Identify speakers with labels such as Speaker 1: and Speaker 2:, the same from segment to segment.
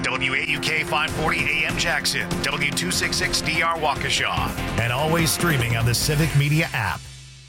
Speaker 1: WAUK 540 AM Jackson, W266DR Waukesha, and always streaming on the Civic Media app.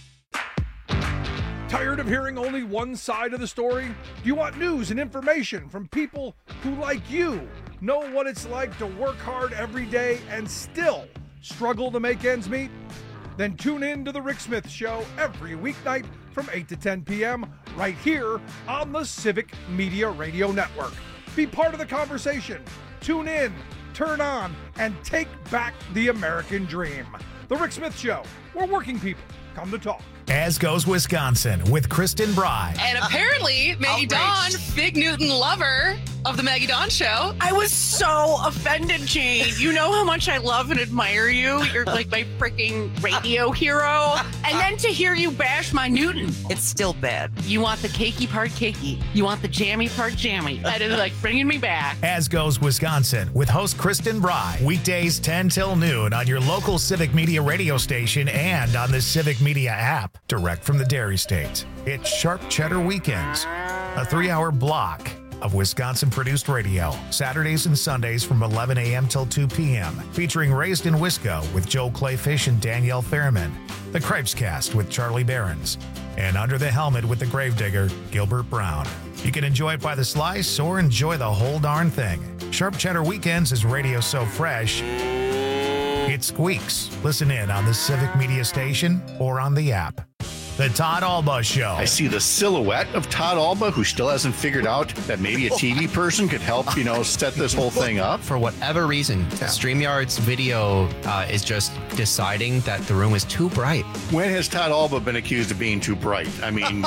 Speaker 2: Tired of hearing only one side of the story? Do you want news and information from people who, like you, know what it's like to work hard every day and still struggle to make ends meet? Then tune in to The Rick Smith Show every weeknight from 8 to 10 p.m. right here on the Civic Media Radio Network. Be part of the conversation. Tune in, turn on, and take back the American dream. The Rick Smith Show, where working people come to talk.
Speaker 1: As Goes Wisconsin with Kristen Bry.
Speaker 3: And apparently, Maggie Dawn, Big Newton lover of the Maggie Dawn Show.
Speaker 4: I was so offended, Jane. You know how much I love and admire you. You're like my freaking radio hero. And then to hear you bash my Newton.
Speaker 5: It's still bad.
Speaker 4: You want the cakey part cakey. You want the jammy part jammy. That is like bringing me back.
Speaker 1: As Goes Wisconsin with host Kristen Bry. Weekdays 10 till noon on your local Civic Media radio station and on the Civic Media app. Direct from the Dairy State. It's Sharp Cheddar Weekends, a 3-hour block of Wisconsin-produced radio, Saturdays and Sundays from 11 a.m. till 2 p.m., featuring Raised in Wisco with Joe Clayfish and Danielle Fairman, The Cripescast with Charlie Behrens, and Under the Helmet with the Gravedigger, Gilbert Brown. You can enjoy it by the slice or enjoy the whole darn thing. Sharp Cheddar Weekends is radio so fresh, it squeaks. Listen in on the Civic Media station or on the app. The Todd Alba Show.
Speaker 6: I see the silhouette of Todd Alba, who still hasn't figured out that maybe a TV person could help, set this whole thing up.
Speaker 7: For whatever reason, StreamYard's video is just deciding that the room is too bright.
Speaker 6: When has Todd Alba been accused of being too bright? I mean,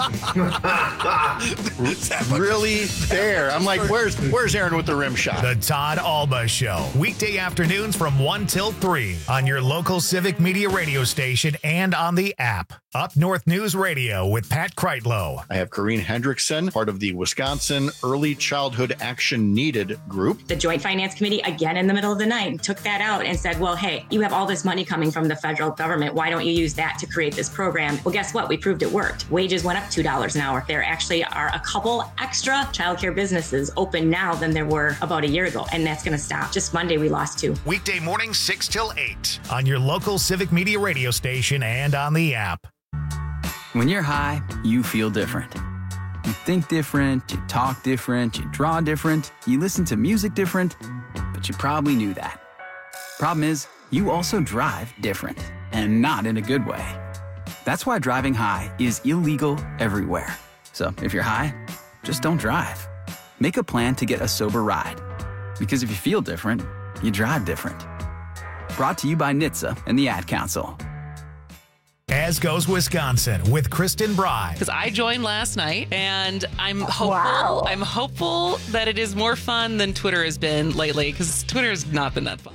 Speaker 6: really there. I'm like, where's Aaron with the rim shot?
Speaker 1: The Todd Alba Show. Weekday afternoons from 1 till 3 on your local Civic Media radio station and on the app. Up North News Radio with Pat Kreitlow.
Speaker 6: I have Corrine Hendrickson, part of the Wisconsin Early Childhood Action Needed group.
Speaker 8: The Joint Finance Committee, again in the middle of the night, took that out and said, well, hey, you have all this money coming from the federal government. Why don't you use that to create this program? Well, guess what? We proved it worked. Wages went up $2 an hour. There actually are a couple extra childcare businesses open now than there were about a year ago, and that's going to stop. Just Monday, we lost 2.
Speaker 1: Weekday mornings 6 till 8 on your local Civic Media radio station and on the app.
Speaker 9: When you're high, you feel different. You think different, you talk different, you draw different, you listen to music different, but you probably knew that. Problem is, you also drive different, and not in a good way. That's why driving high is illegal everywhere. So if you're high, just don't drive. Make a plan to get a sober ride. Because if you feel different, you drive different. Brought to you by NHTSA and the Ad Council.
Speaker 1: As Goes Wisconsin with Kristen Bry.
Speaker 3: Because I joined last night, and I'm hopeful.
Speaker 8: Wow.
Speaker 3: I'm hopeful that it is more fun than Twitter has been lately, because Twitter has not been that fun.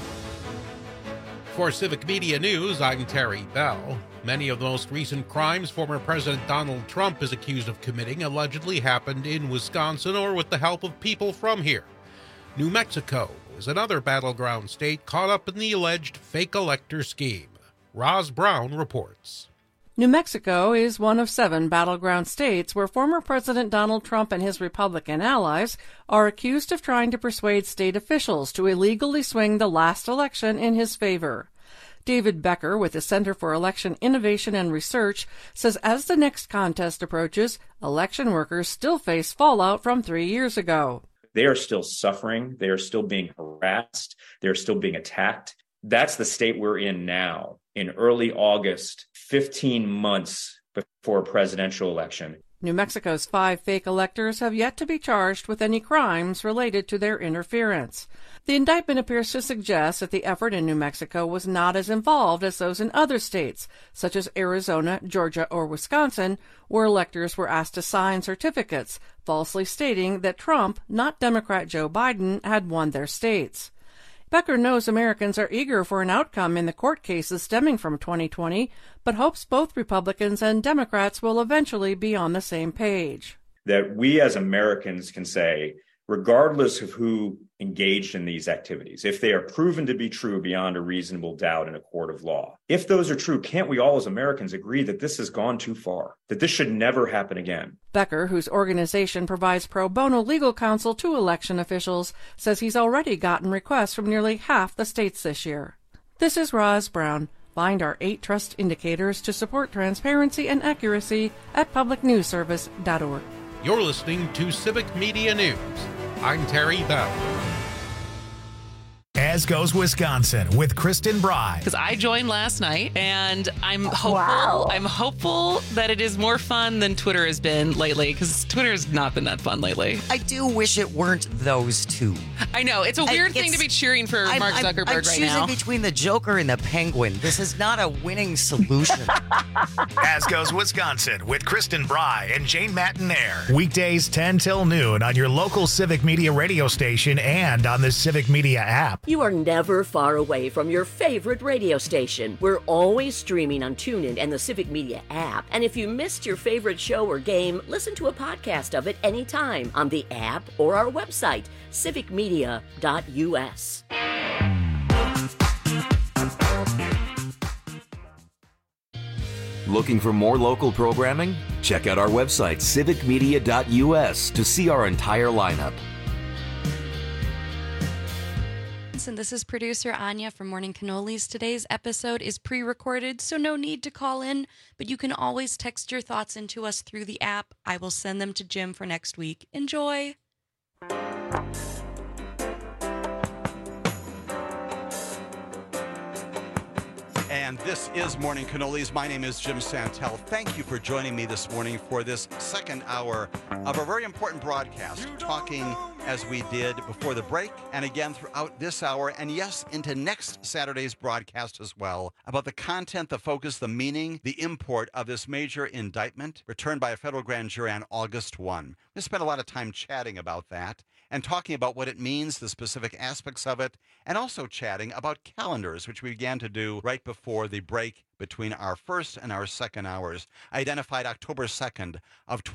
Speaker 10: For Civic Media News, I'm Terry Bell. Many of the most recent crimes former President Donald Trump is accused of committing allegedly happened in Wisconsin or with the help of people from here. New Mexico is another battleground state caught up in the alleged fake elector scheme. Roz Brown reports.
Speaker 11: New Mexico is one of 7 battleground states where former President Donald Trump and his Republican allies are accused of trying to persuade state officials to illegally swing the last election in his favor. David Becker with the Center for Election Innovation and Research says as the next contest approaches, election workers still face fallout from 3 years ago.
Speaker 12: They are still suffering. They are still being harassed. They're still being attacked. That's the state we're in now. In early August, 15 months before a presidential election.
Speaker 11: New Mexico's 5 fake electors have yet to be charged with any crimes related to their interference. The indictment appears to suggest that the effort in New Mexico was not as involved as those in other states, such as Arizona, Georgia, or Wisconsin, where electors were asked to sign certificates, falsely stating that Trump, not Democrat Joe Biden, had won their states. Becker knows Americans are eager for an outcome in the court cases stemming from 2020, but hopes both Republicans and Democrats will eventually be on the same page.
Speaker 12: That we as Americans can say, regardless of who engaged in these activities, if they are proven to be true beyond a reasonable doubt in a court of law, if those are true, can't we all as Americans agree that this has gone too far, that this should never happen again?
Speaker 11: Becker, whose organization provides pro bono legal counsel to election officials, says he's already gotten requests from nearly half the states this year. This is Roz Brown. Find our 8 trust indicators to support transparency and accuracy at publicnewsservice.org.
Speaker 10: You're listening to Civic Media News. I'm Terry Bell.
Speaker 1: As Goes Wisconsin with Kristen Bry.
Speaker 3: Because I joined last night, and I'm hopeful.
Speaker 5: Wow.
Speaker 3: I'm hopeful that it is more fun than Twitter has been lately. Because Twitter has not been that fun lately.
Speaker 5: I do wish it weren't those two.
Speaker 3: I know it's a weird thing to be cheering for Mark Zuckerberg
Speaker 5: I'm
Speaker 3: right
Speaker 5: choosing
Speaker 3: now.
Speaker 5: between the Joker and the Penguin. This is not a winning solution.
Speaker 1: As Goes Wisconsin with Kristen Bry and Jane Matinaire. Weekdays 10 till noon on your local Civic Media radio station and on the Civic Media app.
Speaker 13: You are never far away from your favorite radio station. We're always streaming on TuneIn and the Civic Media app. And if you missed your favorite show or game, listen to a podcast of it anytime on the app or our website, civicmedia.us.
Speaker 14: Looking for more local programming? Check out our website, civicmedia.us, to see our entire lineup.
Speaker 15: And this is producer Anya from Morning Cannolis. Today's episode is pre-recorded, so no need to call in, but you can always text your thoughts into us through the app. I will send them to Jim for next week. Enjoy!
Speaker 16: And this is Morning Cannolis. My name is Jim Santel. Thank you for joining me this morning for this second hour of a very important broadcast, talking as we did before the break and again throughout this hour, and yes, into next Saturday's broadcast as well, about the content, the focus, the meaning, the import of this major indictment returned by a federal grand jury on August 1. We spent a lot of time chatting about that and talking about what it means, the specific aspects of it, and also chatting about calendars, which we began to do right before the break between our first and our second hours. I identified October 2nd of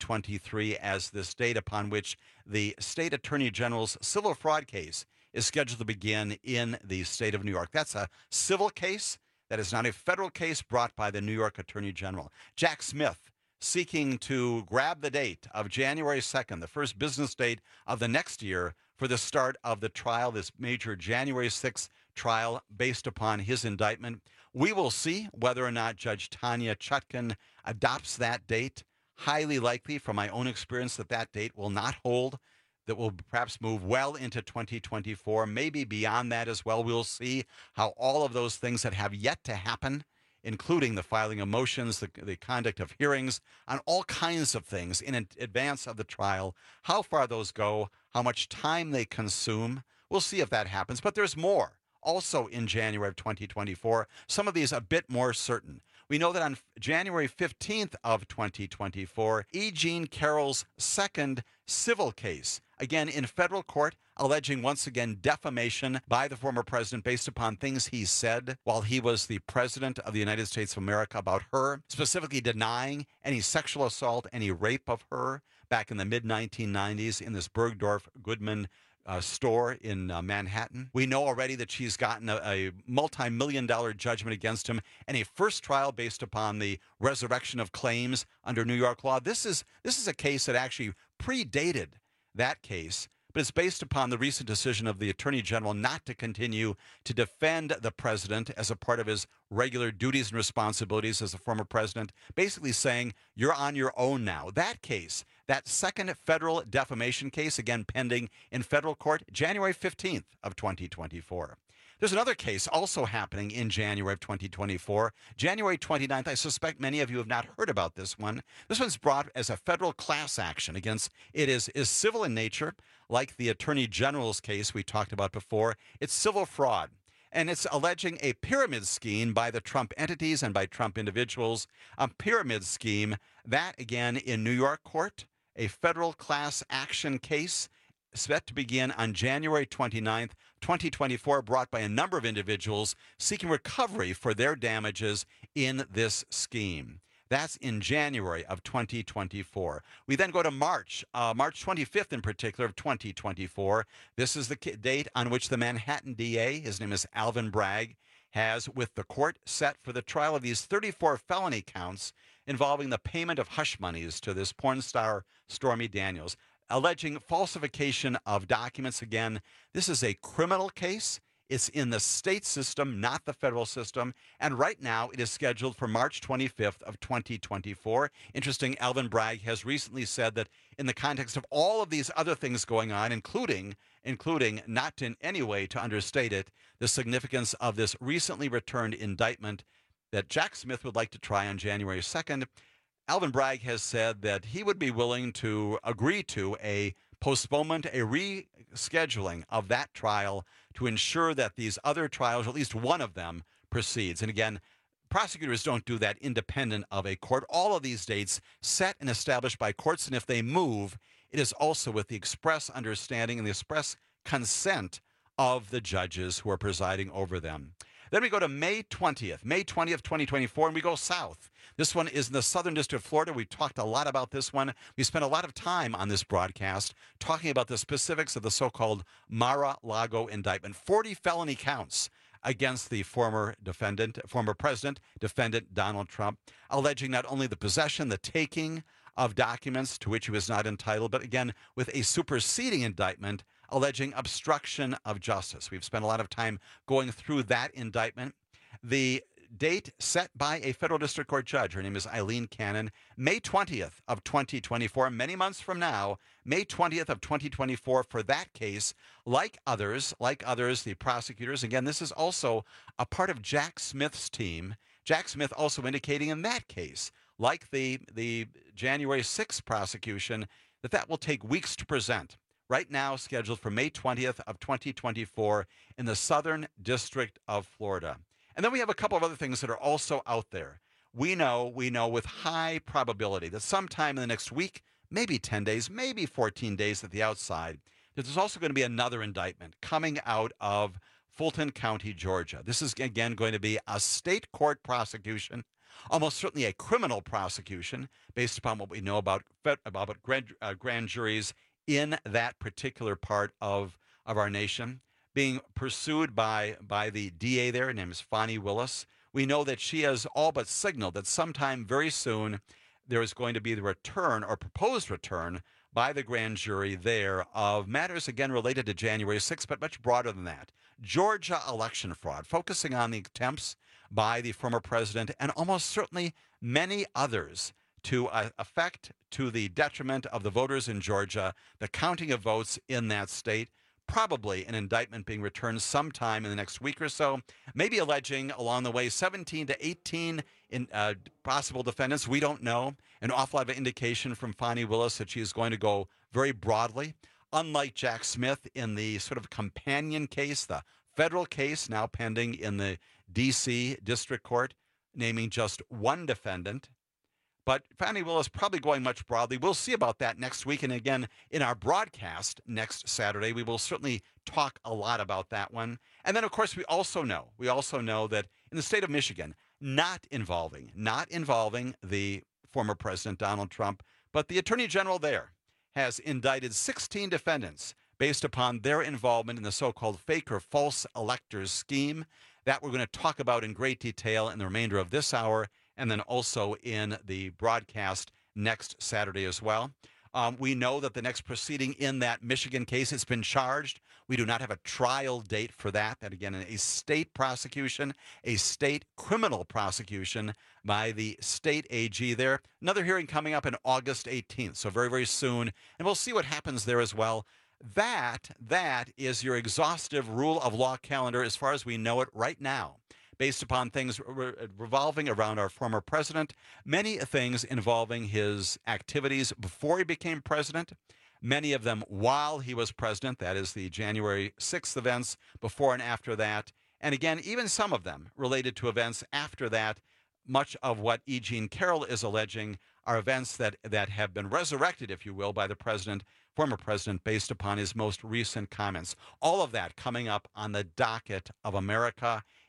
Speaker 16: 2023 as this date upon which the state attorney general's civil fraud case is scheduled to begin in the state of New York. That's a civil case. That is not a federal case brought by the New York attorney general. Jack Smith, seeking to grab the date of January 2nd, the first business date of the next year, for the start of the trial, this major January 6th trial based upon his indictment. We will see whether or not Judge Tanya Chutkan adopts that date. Highly likely, from my own experience, that that date will not hold, that will perhaps move well into 2024, maybe beyond that as well. We'll see how all of those things that have yet to happen, including the filing of motions, the conduct of hearings, on all kinds of things in advance of the trial, how far those go, how much time they consume. We'll see if that happens. But there's more also in January of 2024, some of these a bit more certain. We know that on January 15th of 2024, E. Jean Carroll's second civil case, again in federal court, alleging once again defamation by the former president based upon things he said while he was the president of the United States of America about her, specifically denying any sexual assault, any rape of her back in the mid-1990s in this Bergdorf Goodman store in Manhattan. We know already that she's gotten a multi-million-dollar judgment against him and a first trial based upon the resurrection of claims under New York law. This is a case that actually predated that case, but it's based upon the recent decision of the Attorney General not to continue to defend the president as a part of his regular duties and responsibilities as a former president, basically saying, you're on your own now. That case, that second federal defamation case, again pending in federal court, January 15th of 2024. There's another case also happening in January of 2024. January 29th, I suspect many of you have not heard about this one. This one's brought as a federal class action against, it is civil in nature, like the Attorney General's case we talked about before. It's civil fraud. And it's alleging a pyramid scheme by the Trump entities and by Trump individuals. A pyramid scheme, that again in New York court, a federal class action case set to begin on January 29th, 2024, brought by a number of individuals seeking recovery for their damages in this scheme. That's in January of 2024. We then go to March 25th in particular of 2024. This is the date on which the Manhattan DA, his name is Alvin Bragg, has, with the court set for the trial of these 34 felony counts involving the payment of hush monies to this porn star Stormy Daniels, alleging falsification of documents. Again, this is a criminal case. It's in the state system, not the federal system. And right now it is scheduled for March 25th of 2024. Interesting, Alvin Bragg has recently said that in the context of all of these other things going on, including not in any way to understate it, the significance of this recently returned indictment that Jack Smith would like to try on January 2nd, Alvin Bragg has said that he would be willing to agree to a postponement, a rescheduling of that trial to ensure that these other trials, or at least one of them, proceeds. And again, prosecutors don't do that independent of a court. All of these dates set and established by courts, and if they move, it is also with the express understanding and the express consent of the judges who are presiding over them. Then we go to May 20th, 2024, and we go south. This one is in the Southern District of Florida. We talked a lot about this one. We spent a lot of time on this broadcast talking about the specifics of the so-called Mar-a-Lago indictment. 40 felony counts against the former president, defendant Donald Trump, alleging not only the possession, the taking of documents to which he was not entitled, but again, with a superseding indictment alleging obstruction of justice. We've spent a lot of time going through that indictment. The date set by a federal district court judge, her name is Eileen Cannon, May 20th of 2024, many months from now, May 20th of 2024 for that case. Like others, the prosecutors, again, this is also a part of Jack Smith's team. Jack Smith also indicating in that case, like the January 6th prosecution, that will take weeks to present. Right now scheduled for May 20th of 2024 in the Southern District of Florida. And then we have a couple of other things that are also out there. We know with high probability that sometime in the next week, maybe 10 days, maybe 14 days at the outside, that there's also going to be another indictment coming out of Fulton County, Georgia. This is, again, going to be a state court prosecution, almost certainly a criminal prosecution, based upon what we know about grand juries in that particular part of our nation, being pursued by the DA there. Her name is Fani Willis. We know that she has all but signaled that sometime very soon there is going to be the return or proposed return by the grand jury there of matters, again, related to January 6th, but much broader than that. Georgia election fraud, focusing on the attempts by the former president and almost certainly many others to affect, to the detriment of the voters in Georgia, the counting of votes in that state. Probably an indictment being returned sometime in the next week or so, maybe alleging along the way 17 to 18 possible defendants. We don't know. An awful lot of indication from Fani Willis that she is going to go very broadly. Unlike Jack Smith in the sort of companion case, the federal case now pending in the D.C. District Court, naming just one defendant. But Fani Willis probably going much broadly. We'll see about that next week. And again, in our broadcast next Saturday, we will certainly talk a lot about that one. And then, of course, we also know that in the state of Michigan, not involving the former president, Donald Trump, but the attorney general there has indicted 16 defendants based upon their involvement in the so-called fake or false electors scheme. That we're going to talk about in great detail in the remainder of this hour, and then also in the broadcast next Saturday as well. We know that the next proceeding in that Michigan case has been charged. We do not have a trial date for that. That, again, a state prosecution, a state criminal prosecution by the state AG there. Another hearing coming up on August 18th, so very, very soon. And we'll see what happens there as well. That is your exhaustive rule of law calendar as far as we know it right now, based upon things revolving around our former president, many things involving his activities before he became president, many of them while he was president, that is the January 6th events, before and after that, and again, even some of them related to events after that. Much of what E. Jean Carroll is alleging are events that have been resurrected, if you will, by the former president, based upon his most recent comments. All of that coming up on the docket of America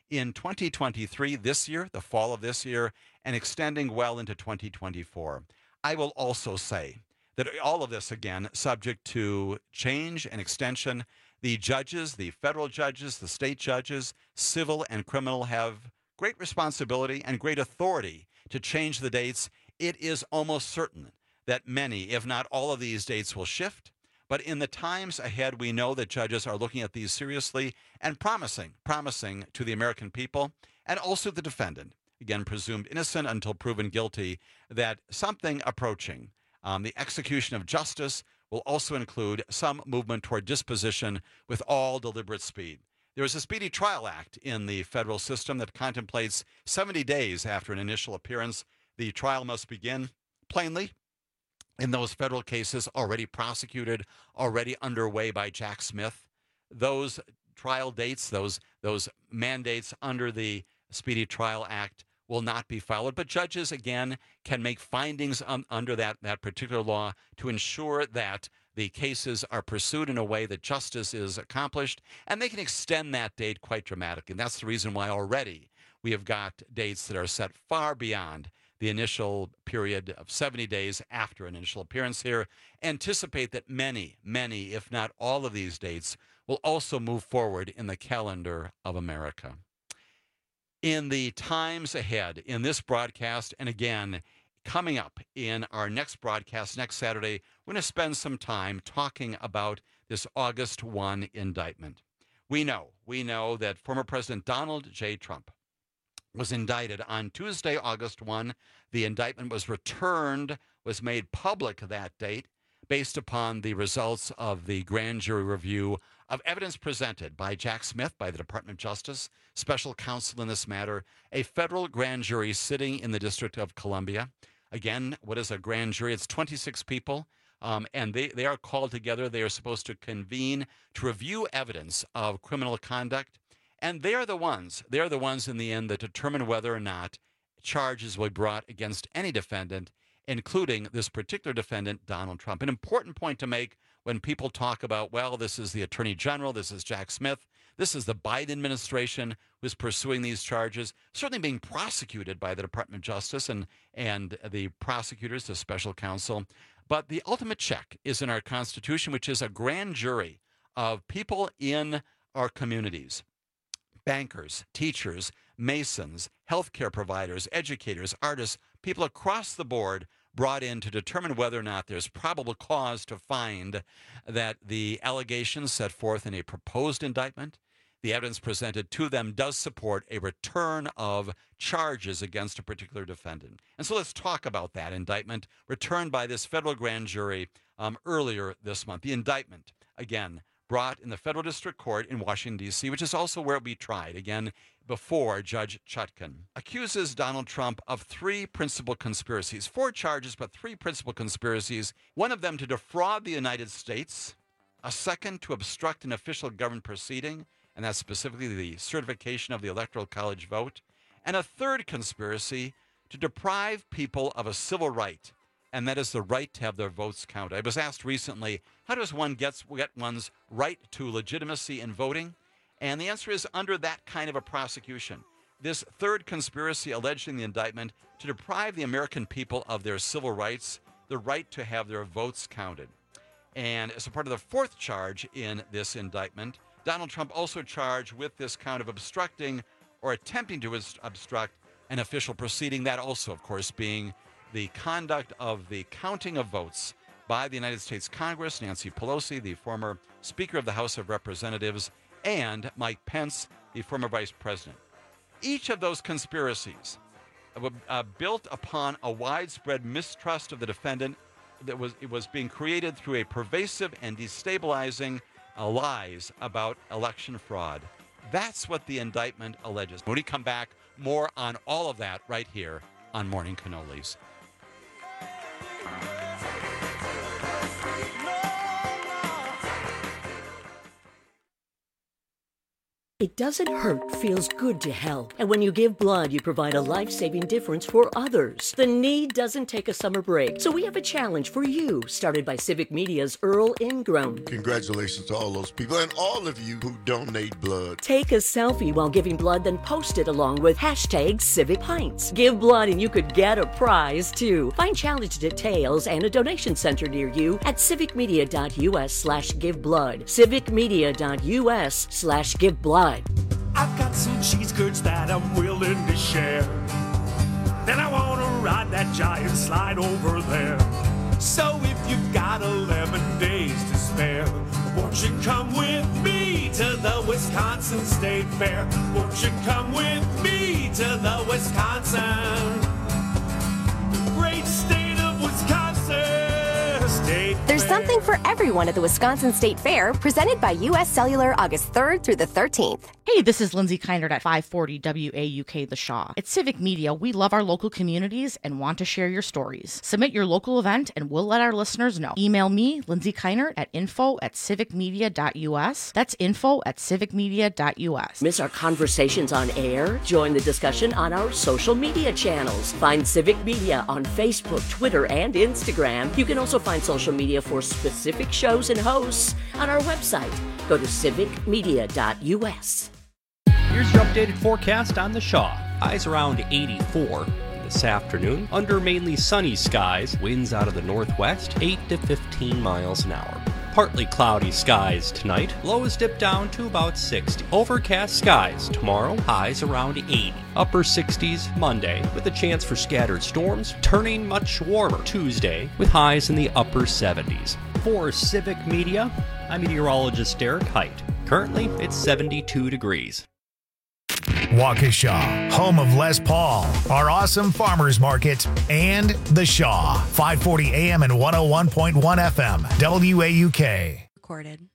Speaker 16: in 2023, this year, the fall of this year, and extending well into 2024. I will also say that all of this, again, subject to change and extension. The judges, the federal judges, the state judges, civil and criminal, have great responsibility and great authority to change the dates. It is almost certain that many, if not all of these dates will shift. But in the times ahead, we know that judges are looking at these seriously and promising to the American people and also the defendant, again, presumed innocent until proven guilty, that something approaching. The execution of justice will also include some movement toward disposition with all deliberate speed. There is a Speedy Trial Act in the federal system that contemplates 70 days after an initial appearance. The trial must begin plainly in those federal cases already prosecuted, already underway by Jack Smith. Those trial dates, those mandates under the Speedy Trial Act will not be followed. But judges, again, can make findings under that particular law to ensure that the cases are pursued in a way that justice is accomplished, and they can extend that date quite dramatically. And that's the reason why already we have got dates that are set far beyond the initial period of 70 days after an initial appearance here. Anticipate that many, if not all of these dates will also move forward in the calendar of America. In the times ahead, in this broadcast, and again, coming up in our next broadcast next Saturday, we're going to spend some time talking about this August 1 indictment. We know that former President Donald J. Trump was indicted on Tuesday, August 1. The indictment was returned, was made public that date, based upon the results of the grand jury review of evidence presented by Jack Smith, by the Department of Justice, special counsel in this matter, a federal grand jury sitting in the District of Columbia. Again, what is a grand jury? It's 26 people, and they are called together. They are supposed to convene to review evidence of criminal conduct. And they are the ones in the end that determine whether or not charges will be brought against any defendant, including this particular defendant, Donald Trump. An important point to make when people talk about, well, this is the Attorney General, this is Jack Smith, this is the Biden administration who's pursuing these charges, certainly being prosecuted by the Department of Justice and the prosecutors, the special counsel. But the ultimate check is in our Constitution, which is a grand jury of people in our communities. Bankers, teachers, masons, healthcare providers, educators, artists, people across the board brought in to determine whether or not there's probable cause to find that the allegations set forth in a proposed indictment, the evidence presented to them, does support a return of charges against a particular defendant. And so let's talk about that indictment returned by this federal grand jury earlier this month. The indictment, again, brought in the federal district court in Washington, D.C., which is also where it will be tried, again, before Judge Chutkan, accuses Donald Trump of three principal conspiracies. 4 charges, but 3 principal conspiracies. One of them to defraud the United States, a second to obstruct an official government proceeding, and that's specifically the certification of the Electoral College vote, and a third conspiracy to deprive people of a civil right, and that is the right to have their votes counted. I was asked recently, how does one get one's right to legitimacy in voting? And the answer is under that kind of a prosecution. This third conspiracy alleged in the indictment to deprive the American people of their civil rights, the right to have their votes counted. And as a part of the fourth charge in this indictment, Donald Trump also charged with this count of obstructing or attempting to obstruct an official proceeding, that also, of course, being the conduct of the counting of votes by the United States Congress, Nancy Pelosi, the former Speaker of the House of Representatives, and Mike Pence, the former Vice President. Each of those conspiracies built upon a widespread mistrust of the defendant that was being created through a pervasive and destabilizing lies about election fraud. That's what the indictment alleges. When we come back, more on all of that right here on Morning Cannolis.
Speaker 13: It doesn't hurt, feels good to help. And when you give blood, you provide a life-saving difference for others. The need doesn't take a summer break. So we have a challenge for you, started by Civic Media's Earl Ingram.
Speaker 17: Congratulations to all those people and all of you who donate blood.
Speaker 13: Take a selfie while giving blood, then post it along with hashtag Civic Pints. Give blood and you could get a prize too. Find challenge details and a donation center near you at civicmedia.us/giveblood. civicmedia.us/giveblood.
Speaker 18: I've got some cheese curds that I'm willing to share. Then I want to ride that giant slide over there. So if you've got 11 days to spare, won't you come with me to the Wisconsin State Fair? Won't you come with me to the Wisconsin, the great state of Wisconsin State
Speaker 19: There's
Speaker 18: Fair.
Speaker 19: something for everyone at the Wisconsin State Fair, presented by U.S. Cellular August 3rd through the 13th.
Speaker 20: Hey, this is Lindsay Keinert at 540 WAUK The Shaw. At Civic Media, we love our local communities and want to share your stories. Submit your local event and we'll let our listeners know. Email me, Lindsay Keinert, at info@civicmedia.us. That's info@civicmedia.us.
Speaker 13: Miss our conversations on air? Join the discussion on our social media channels. Find Civic Media on Facebook, Twitter, and Instagram. You can also find social media for specific shows and hosts on our website. Go to civicmedia.us.
Speaker 21: Here's your updated forecast on the Shaw. Highs around 84 this afternoon. Under mainly sunny skies, winds out of the northwest, 8 to 15 miles an hour. Partly cloudy skies tonight. Lows dip down to about 60. Overcast skies tomorrow. Highs around 80. Upper 60s Monday with a chance for scattered storms. Turning much warmer Tuesday with highs in the upper 70s. For Civic Media, I'm meteorologist Derek Height. Currently, it's 72 degrees.
Speaker 1: Waukesha, home of Les Paul, our awesome farmers market, and The Shaw, 540 AM and 101.1 FM, WAUK.
Speaker 15: Recorded.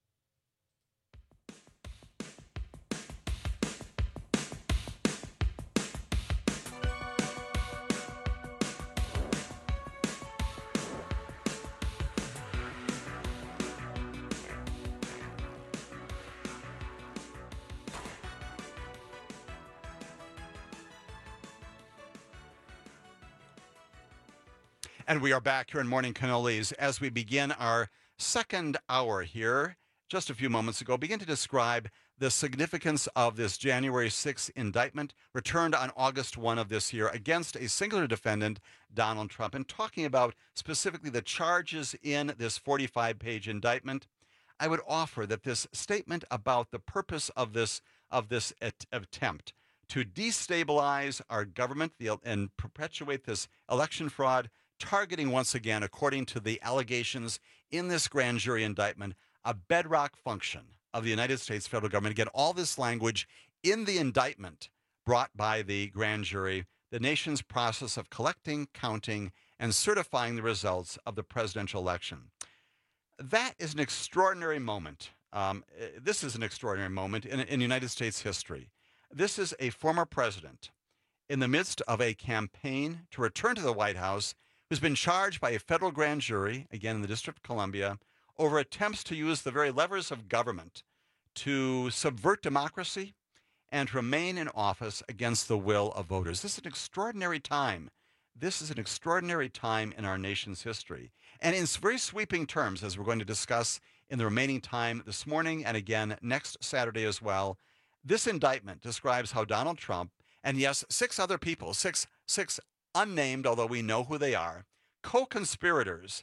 Speaker 16: And we are back here in Morning Cannolis as we begin our second hour here. Just a few moments ago, begin to describe the significance of this January 6th indictment returned on August 1 of this year against a singular defendant, Donald Trump, and talking about specifically the charges in this 45-page indictment. I would offer that this statement about the purpose of this attempt to destabilize our government and perpetuate this election fraud, targeting once again, according to the allegations in this grand jury indictment, a bedrock function of the United States federal government. Again, all this language in the indictment brought by the grand jury, the nation's process of collecting, counting, and certifying the results of the presidential election. That is an extraordinary moment. This is an extraordinary moment in United States history. This is a former president in the midst of a campaign to return to the White House who's been charged by a federal grand jury, again in the District of Columbia, over attempts to use the very levers of government to subvert democracy and to remain in office against the will of voters. This is an extraordinary time. This is an extraordinary time in our nation's history. And in very sweeping terms, as we're going to discuss in the remaining time this morning and again next Saturday as well, this indictment describes how Donald Trump and, yes, 6 other people, six unnamed, although we know who they are, co-conspirators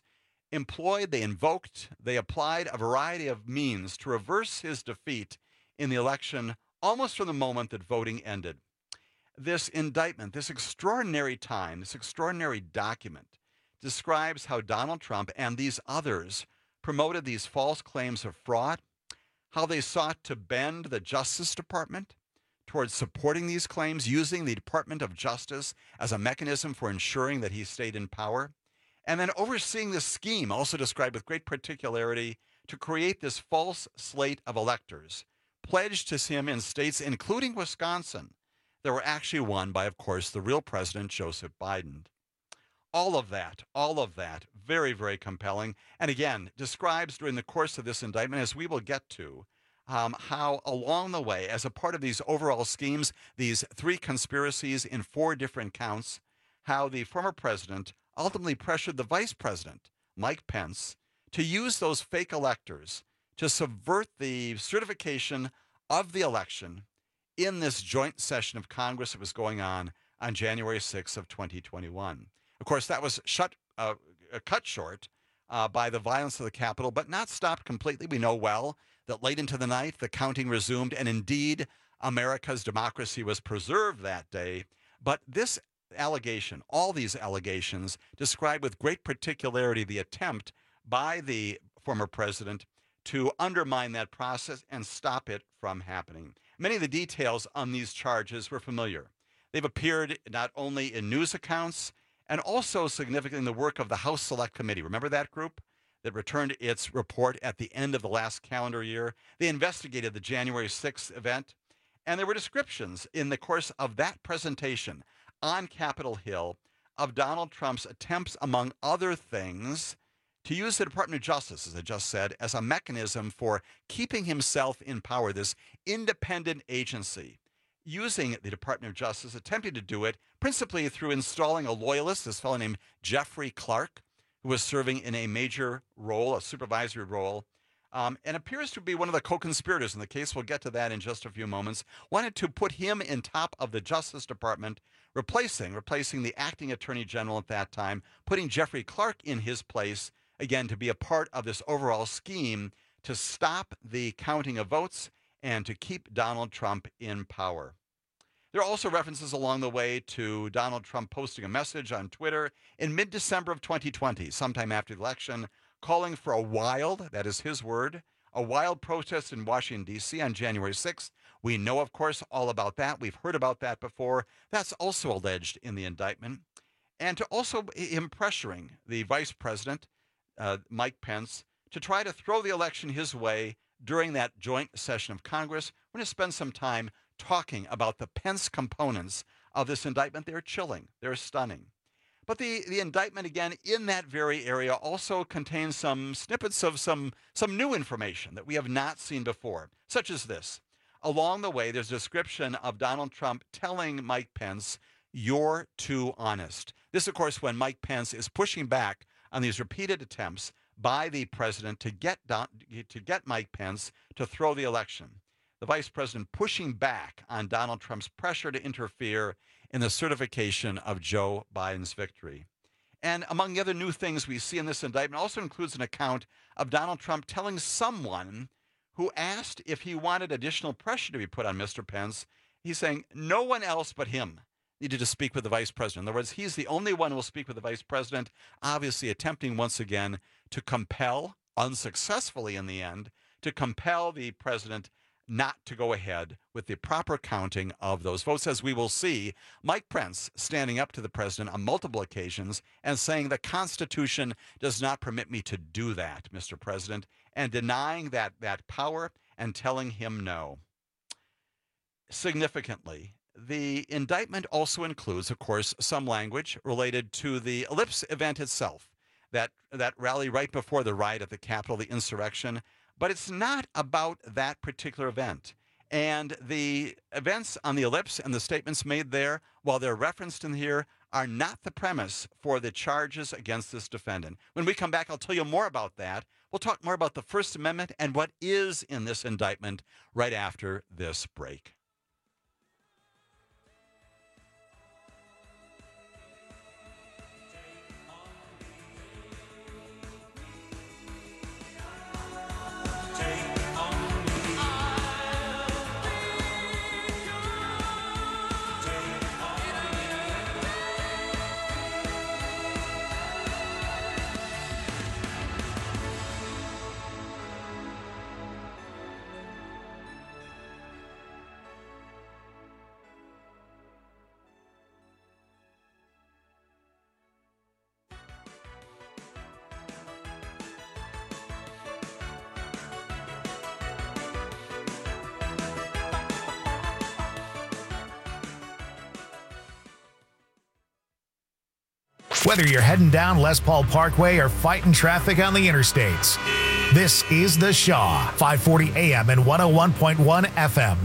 Speaker 16: they applied a variety of means to reverse his defeat in the election almost from the moment that voting ended. This indictment, this extraordinary time, this extraordinary document describes how Donald Trump and these others promoted these false claims of fraud, how they sought to bend the Justice Department towards supporting these claims, using the Department of Justice as a mechanism for ensuring that he stayed in power, and then overseeing this scheme, also described with great particularity, to create this false slate of electors, pledged to him in states, including Wisconsin, that were actually won by, of course, the real President, Joseph Biden. All of that, very, very compelling. And again, describes during the course of this indictment, as we will get to, how along the way, as a part of these overall schemes, these 3 conspiracies in 4 different counts, how the former president ultimately pressured the vice president, Mike Pence, to use those fake electors to subvert the certification of the election in this joint session of Congress that was going on January 6th of 2021. Of course, that was cut short by the violence of the Capitol, but not stopped completely. We know well that late into the night, the counting resumed, and indeed, America's democracy was preserved that day. But this allegation, all these allegations, describe with great particularity the attempt by the former president to undermine that process and stop it from happening. Many of the details on these charges were familiar. They've appeared not only in news accounts and also significantly in the work of the House Select Committee. Remember that group that returned its report at the end of the last calendar year? They investigated the January 6th event, and there were descriptions in the course of that presentation on Capitol Hill of Donald Trump's attempts, among other things, to use the Department of Justice, as I just said, as a mechanism for keeping himself in power, this independent agency, using the Department of Justice, attempting to do it principally through installing a loyalist, this fellow named Jeffrey Clark, who was serving in a major role, a supervisory role, and appears to be one of the co-conspirators in the case. We'll get to that in just a few moments. Wanted to put him in top of the Justice Department, replacing the acting Attorney General at that time, putting Jeffrey Clark in his place, again, to be a part of this overall scheme to stop the counting of votes and to keep Donald Trump in power. There are also references along the way to Donald Trump posting a message on Twitter in mid-December of 2020, sometime after the election, calling for a wild, that is his word, a wild protest in Washington, D.C. on January 6th. We know, of course, all about that. We've heard about that before. That's also alleged in the indictment. And to also him pressuring the vice president, Mike Pence, to try to throw the election his way during that joint session of Congress. We're going to spend some time talking about the Pence components of this indictment. They're chilling. They're stunning. But the indictment, again, in that very area also contains some snippets of some new information that we have not seen before, such as this. Along the way, there's a description of Donald Trump telling Mike Pence, "You're too honest." This, of course, when Mike Pence is pushing back on these repeated attempts by the president to get Mike Pence to throw the election. The vice president pushing back on Donald Trump's pressure to interfere in the certification of Joe Biden's victory. And among the other new things we see in this indictment also includes an account of Donald Trump telling someone who asked if he wanted additional pressure to be put on Mr. Pence. He's saying no one else but him needed to speak with the vice president. In other words, he's the only one who will speak with the vice president, obviously attempting once again to compel, unsuccessfully in the end, to compel the president not to go ahead with the proper counting of those votes. As we will see, Mike Pence standing up to the president on multiple occasions and saying the Constitution does not permit me to do that, Mr. President, and denying that power and telling him no. Significantly, the indictment also includes, of course, some language related to the Ellipse event itself, that rally right before the riot at the Capitol, the insurrection. But it's not about that particular event. And the events on the Ellipse and the statements made there, while they're referenced in here, are not the premise for the charges against this defendant. When we come back, I'll tell you more about that. We'll talk more about the First Amendment and what is in this indictment right after this break.
Speaker 1: Whether you're heading down Les Paul Parkway or fighting traffic on the interstates, This is The Shaw, 540 AM and 101.1 FM,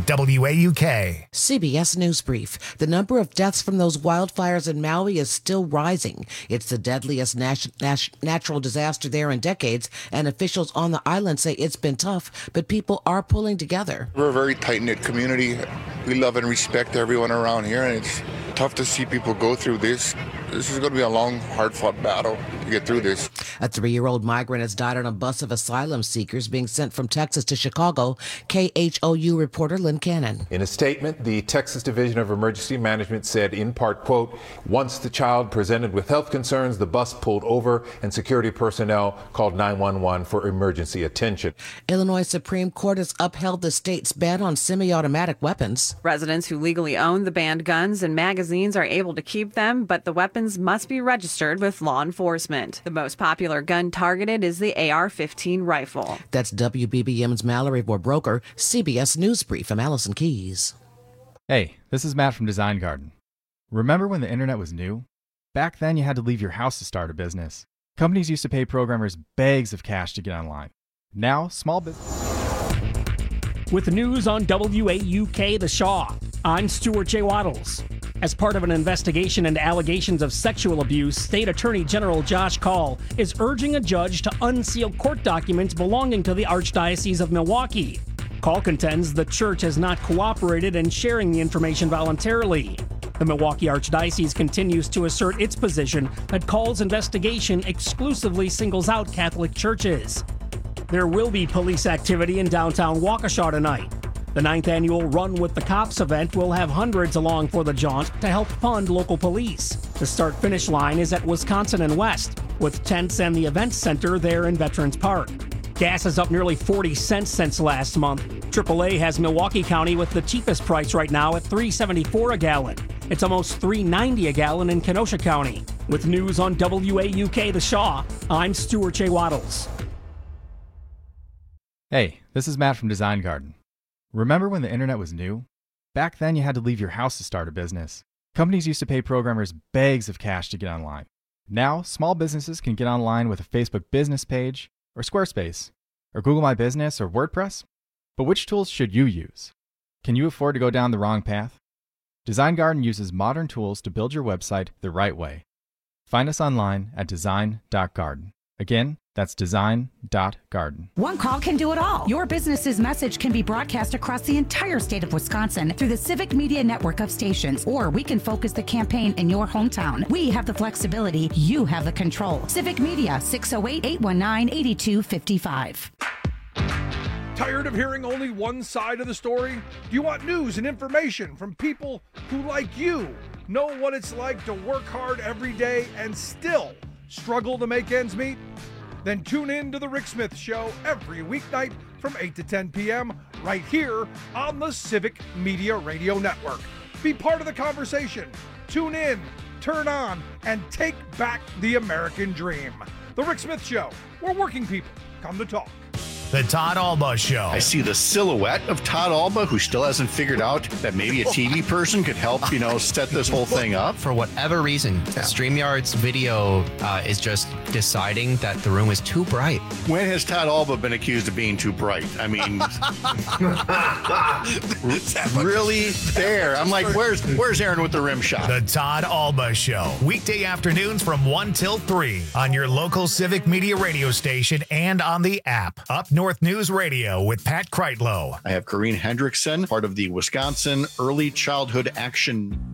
Speaker 1: WAUK.
Speaker 2: CBS News Brief. The number of deaths from those wildfires in Maui is still rising. It's the deadliest natural disaster there in decades, and officials on the island say it's been tough, but people are pulling together.
Speaker 17: We're a very tight-knit community. We love and respect everyone around here, and it's tough to see people go through this. This is going to be a long, hard-fought battle to get through this.
Speaker 2: A 3-year-old migrant has died on a bus of asylum seekers being sent from Texas to Chicago. KHOU reporter Lynn Cannon.
Speaker 22: In a statement, the Texas Division of Emergency Management said, in part, quote, once the child presented with health concerns, the bus pulled over and security personnel called 911 for emergency attention.
Speaker 2: Illinois Supreme Court has upheld the state's ban on semi-automatic weapons.
Speaker 23: Residents who legally own the banned guns and magazines are able to keep them, but the weapons must be registered with law enforcement. The most popular gun targeted is the AR-15 rifle.
Speaker 2: That's WBBM's Mallory Warbroker, CBS News Brief. I'm Allison Keys.
Speaker 24: Hey, this is Matt from Design Garden. Remember when the internet was new? Back then you had to leave your house to start a business. Companies used to pay programmers bags of cash to get online. Now, small business.
Speaker 25: With the news on WAUK The Shaw, I'm Stuart J. Waddles. As part of an investigation into allegations of sexual abuse, State Attorney General Josh Kaul is urging a judge to unseal court documents belonging to the Archdiocese of Milwaukee. Kaul contends the church has not cooperated in sharing the information voluntarily. The Milwaukee Archdiocese continues to assert its position that Kaul's investigation exclusively singles out Catholic churches. There will be police activity in downtown Waukesha tonight. The 9th annual Run with the Cops event will have hundreds along for the jaunt to help fund local police. The start-finish line is at Wisconsin and West, with tents and the event center there in Veterans Park. Gas is up nearly 40 cents since last month. AAA has Milwaukee County with the cheapest price right now at $3.74 a gallon. It's almost $3.90 a gallon in Kenosha County. With news on WAUK The Shaw, I'm Stuart J. Waddles.
Speaker 24: Hey, this is Matt from Design Garden. Remember when the internet was new? Back then you had to leave your house to start a business. Companies used to pay programmers bags of cash to get online. Now, small businesses can get online with a Facebook business page, or Squarespace, or Google My Business, or WordPress. But which tools should you use? Can you afford to go down the wrong path? Design Garden uses modern tools to build your website the right way. Find us online at design.garden. Again, that's design.garden.
Speaker 26: One call can do it all. Your business's message can be broadcast across the entire state of Wisconsin through the Civic Media network of stations, or we can focus the campaign in your hometown. We have the flexibility. You have the control. Civic Media, 608-819-8255.
Speaker 27: Tired of hearing only one side of the story? Do you want news and information from people who, like you, know what it's like to work hard every day and still struggle to make ends meet? Then tune in to The Rick Smith Show every weeknight from 8 to 10 p.m. right here on the Civic Media Radio Network. Be part of the conversation. Tune in, turn on, and take back the American dream. The Rick Smith Show, where working people come to talk.
Speaker 1: The Todd Alba Show.
Speaker 6: I see the silhouette of Todd Alba, who still hasn't figured out that maybe a TV person could help, set this whole thing up.
Speaker 7: For whatever reason, StreamYard's video is just deciding that the room is too bright.
Speaker 6: When has Todd Alba been accused of being too bright? I mean, really there. I'm like, where's Aaron with the rim shot?
Speaker 1: The Todd Alba Show. Weekday afternoons from 1 till 3 on your local Civic Media radio station and on the app. Up North News Radio with Pat Kreitlow.
Speaker 6: I have Corrine Hendrickson, part of the Wisconsin Early Childhood Action.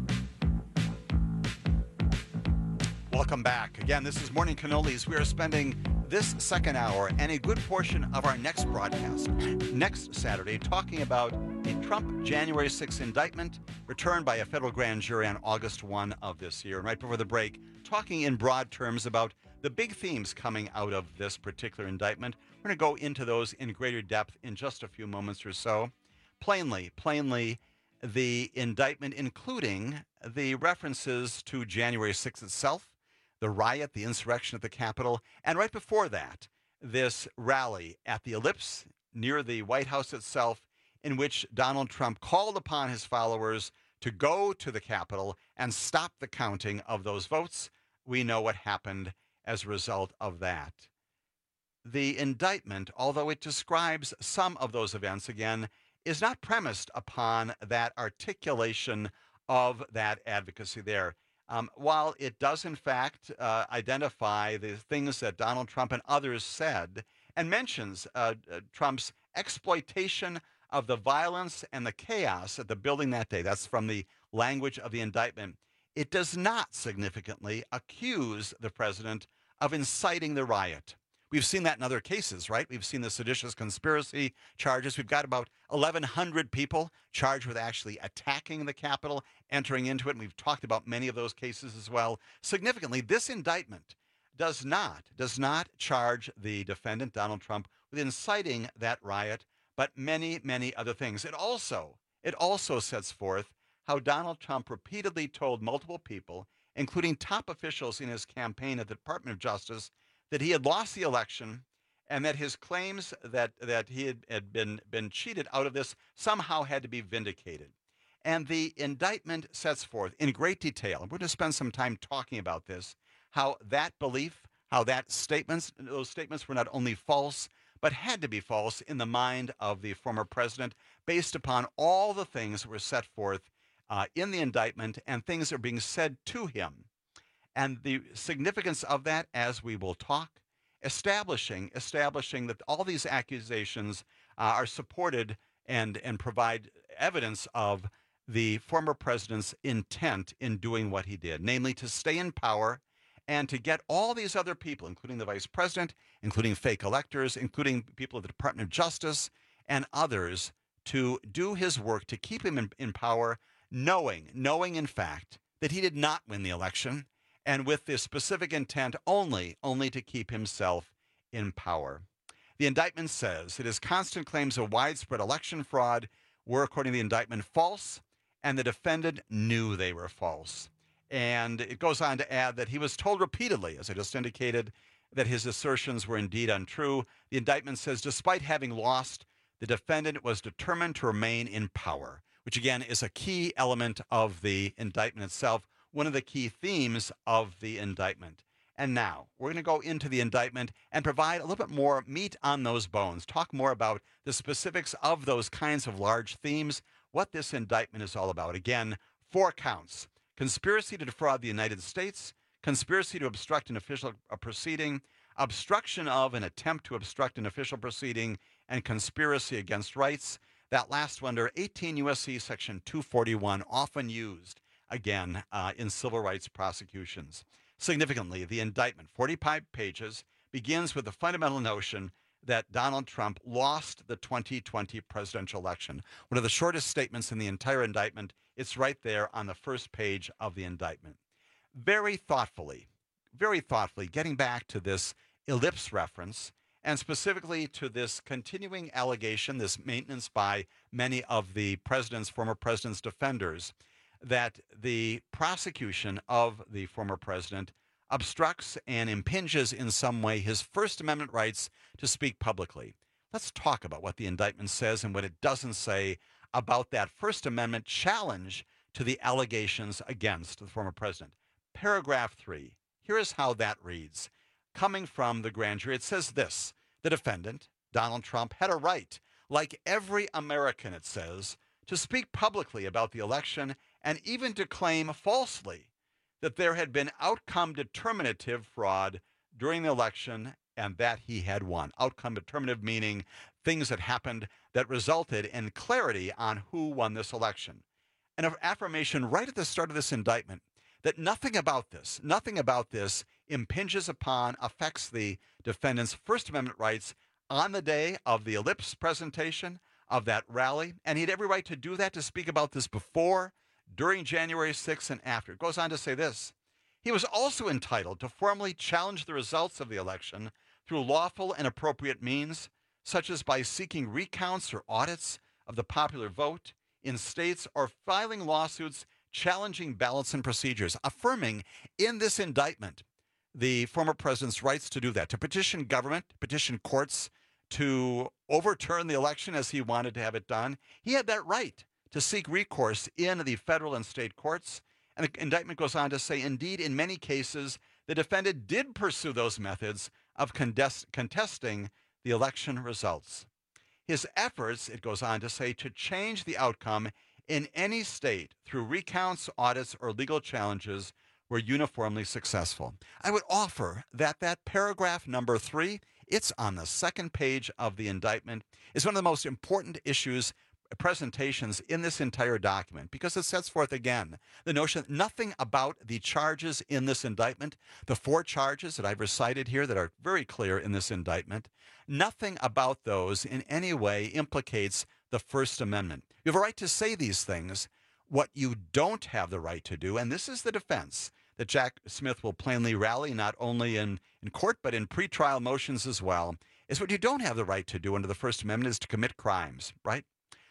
Speaker 16: Welcome back. Again, this is Morning Cannolis. We are spending this second hour and a good portion of our next broadcast next Saturday talking about the Trump January 6th indictment returned by a federal grand jury on August 1 of this year. And right before the break, talking in broad terms about the big themes coming out of this particular indictment. We're going to go into those in greater depth in just a few moments or so. Plainly, the indictment, including the references to January 6th itself, the riot, the insurrection at the Capitol, and right before that, this rally at the Ellipse near the White House itself, in which Donald Trump called upon his followers to go to the Capitol and stop the counting of those votes. We know what happened as a result of that. the indictment, although it describes some of those events, again, is not premised upon that articulation of that advocacy there. While it does, in fact, identify the things that Donald Trump and others said and mentions Trump's exploitation of the violence and the chaos at the building that day, that's from the language of the indictment, it does not significantly accuse the president of inciting the riot. We've seen that in other cases, right? We've seen the seditious conspiracy charges. We've got about 1,100 people charged with actually attacking the Capitol, entering into it, and we've talked about many of those cases as well. Significantly, this indictment does not charge the defendant, Donald Trump, with inciting that riot, but many, many other things. It also sets forth how Donald Trump repeatedly told multiple people, including top officials in his campaign at the Department of Justice, that he had lost the election and that his claims that he had been cheated out of this somehow had to be vindicated. And the indictment sets forth in great detail, and we're going to spend some time talking about this, how that belief, how those statements were not only false, but had to be false in the mind of the former president based upon all the things that were set forth in the indictment and things that are being said to him. And the significance of that, as we will talk, establishing that all these accusations are supported and provide evidence of the former president's intent in doing what he did, namely to stay in power and to get all these other people, including the vice president, including fake electors, including people at the Department of Justice and others, to do his work to keep him in power, knowing in fact that he did not win the election, and with this specific intent only to keep himself in power. The indictment says that his constant claims of widespread election fraud were, according to the indictment, false, and the defendant knew they were false. And it goes on to add that he was told repeatedly, as I just indicated, that his assertions were indeed untrue. The indictment says, despite having lost, the defendant was determined to remain in power, which again is a key element of the indictment itself, one of the key themes of the indictment. And now we're going to go into the indictment and provide a little bit more meat on those bones, talk more about the specifics of those kinds of large themes, what this indictment is all about. Again, 4 counts: conspiracy to defraud the United States, conspiracy to obstruct an official proceeding, obstruction of an attempt to obstruct an official proceeding, and conspiracy against rights. That last one under 18 U.S.C. Section 241, often used again in civil rights prosecutions. Significantly, the indictment, 45 pages, begins with the fundamental notion that Donald Trump lost the 2020 presidential election. One of the shortest statements in the entire indictment. It's right there on the first page of the indictment. Very thoughtfully, getting back to this ellipse reference, and specifically to this continuing allegation, this maintenance by many of the former president's defenders, that the prosecution of the former president obstructs and impinges in some way his First Amendment rights to speak publicly. Let's talk about what the indictment says and what it doesn't say about that First Amendment challenge to the allegations against the former president. Paragraph 3, here is how that reads. Coming from the grand jury, it says this: the defendant, Donald Trump, had a right, like every American, it says, to speak publicly about the election and even to claim falsely that there had been outcome determinative fraud during the election and that he had won. Outcome determinative meaning things that happened that resulted in clarity on who won this election. An affirmation right at the start of this indictment that nothing about this impinges upon, affects the defendant's First Amendment rights on the day of the ellipse presentation of that rally. And he had every right to do that, to speak about this before, during January 6th, and after. It goes on to say this: he was also entitled to formally challenge the results of the election through lawful and appropriate means, such as by seeking recounts or audits of the popular vote in states or filing lawsuits challenging ballots and procedures, affirming in this indictment the former president's rights to do that, to petition government, petition courts to overturn the election as he wanted to have it done. He had that right to seek recourse in the federal and state courts. And the indictment goes on to say, indeed, in many cases, the defendant did pursue those methods of contesting the election results. His efforts, it goes on to say, to change the outcome in any state through recounts, audits, or legal challenges were uniformly successful. I would offer that paragraph number 3, it's on the second page of the indictment, is one of the most important presentations in this entire document, because it sets forth again the notion that nothing about the charges in this indictment, the 4 charges that I've recited here that are very clear in this indictment, nothing about those in any way implicates the First Amendment. You have a right to say these things. What you don't have the right to do, and this is the defense that Jack Smith will plainly rally not only in court but in pretrial motions as well, is what you don't have the right to do under the First Amendment is to commit crimes, right?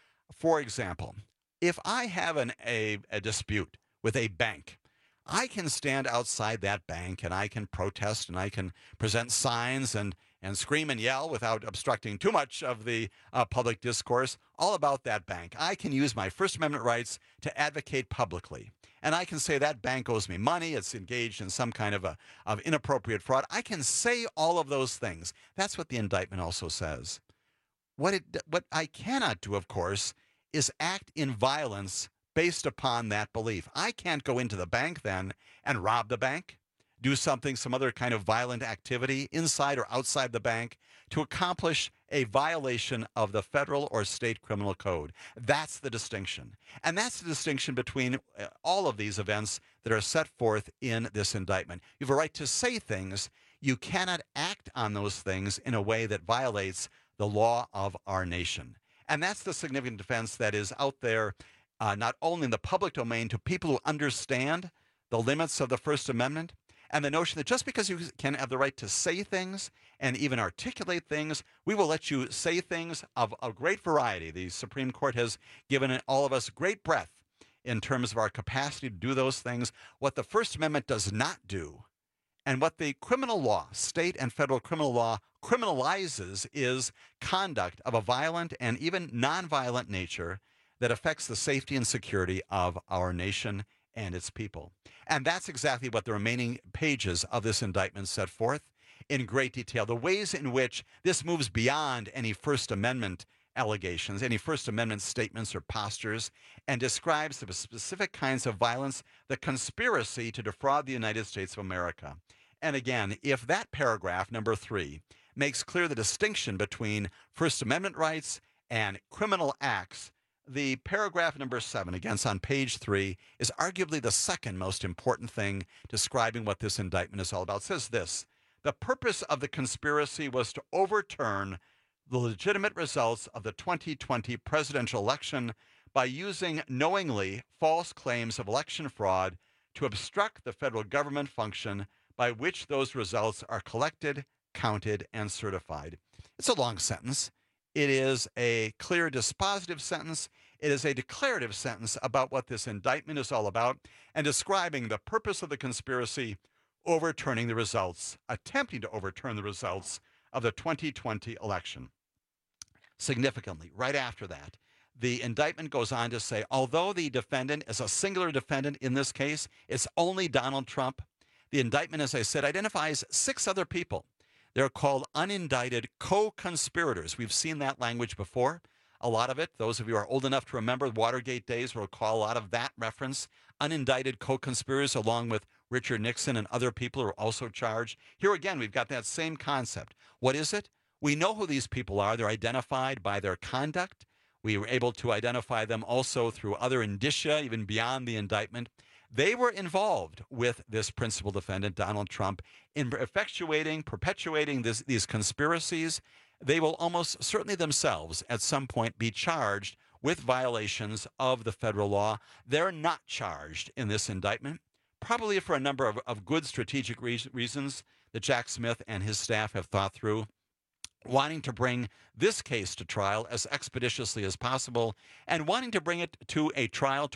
Speaker 16: For example, if I have a dispute with a bank, I can stand outside that bank and I can protest and I can present signs and scream and yell without obstructing too much of the public discourse all about that bank. I can use my First Amendment rights to advocate publicly. And I can say that bank owes me money, it's engaged in some kind of inappropriate fraud. I can say all of those things. That's what the indictment also says. What I cannot do, of course, is act in violence based upon that belief. I can't go into the bank then and rob the bank, do some other kind of violent activity inside or outside the bank to accomplish a violation of the federal or state criminal code. That's the distinction. And that's the distinction between all of these events that are set forth in this indictment. You have a right to say things. You cannot act on those things in a way that violates the law of our nation. And that's the significant defense that is out there, not only in the public domain to people who understand the limits of the First Amendment, and the notion that just because you can have the right to say things and even articulate things, we will let you say things of a great variety. The Supreme Court has given all of us great breadth in terms of our capacity to do those things. What the First Amendment does not do, and what the criminal law, state and federal criminal law, criminalizes is conduct of a violent and even nonviolent nature that affects the safety and security of our nation and its people. And that's exactly what the remaining pages of this indictment set forth in great detail. The ways in which this moves beyond any First Amendment allegations, any First Amendment statements or postures, and describes the specific kinds of violence, the conspiracy to defraud the United States of America. And again, if that paragraph, number 3, makes clear the distinction between First Amendment rights and criminal acts, the paragraph number 7, again, on page 3, is arguably the second most important thing describing what this indictment is all about. It says this: the purpose of the conspiracy was to overturn the legitimate results of the 2020 presidential election by using knowingly false claims of election fraud to obstruct the federal government function by which those results are collected, counted, and certified. It's a long sentence. It is a clear dispositive sentence. It is a declarative sentence about what this indictment is all about and describing the purpose of the conspiracy, overturning the results, attempting to overturn the results of the 2020 election. Significantly, right after that, the indictment goes on to say, although the defendant is a singular defendant in this case, it's only Donald Trump, the indictment, as I said, identifies 6 other people. They're called unindicted co-conspirators. We've seen that language before. A lot of it, those of you who are old enough to remember Watergate days will recall a lot of that reference. Unindicted co-conspirators along with Richard Nixon and other people who are also charged. Here again, we've got that same concept. What is it? We know who these people are. They're identified by their conduct. We were able to identify them also through other indicia, even beyond the indictment. They were involved with this principal defendant, Donald Trump, in perpetuating these conspiracies. They will almost certainly themselves at some point be charged with violations of the federal law. They're not charged in this indictment, probably for a number of good strategic reasons that Jack Smith and his staff have thought through, wanting to bring this case to trial as expeditiously as possible and wanting to bring it to a trial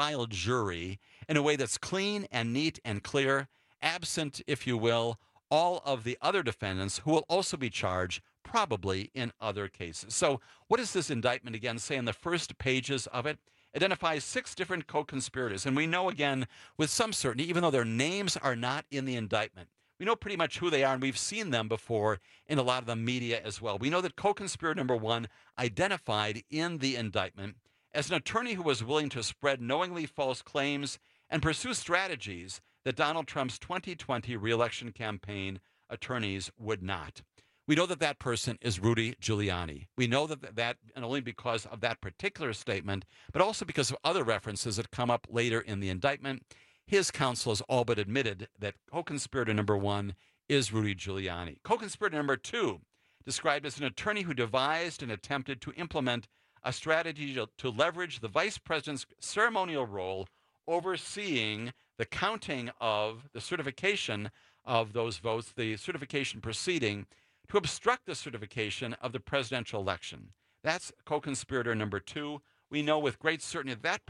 Speaker 16: jury in a way that's clean and neat and clear, absent, if you will, all of the other defendants who will also be charged probably in other cases. So what does this indictment again say in the first pages of it? Identifies 6 different co-conspirators. And we know again with some certainty, even though their names are not in the indictment, We know pretty much who they are, and we've seen them before in a lot of the media as well. We know that co-conspirator number one, identified in the indictment as an attorney who was willing to spread knowingly false claims and pursue strategies that Donald Trump's 2020 reelection campaign attorneys would not. We know that that person is Rudy Giuliani. We know that not only because of that particular statement, but also because of other references that come up later in the indictment. His counsel has all but admitted that co-conspirator number one is Rudy Giuliani. Co-conspirator number two, described as an attorney who devised and attempted to implement a strategy to leverage the vice president's ceremonial role overseeing the counting of the certification of those votes, the certification proceeding, to obstruct the certification of the presidential election. That's co-conspirator number two. We know with great certainty that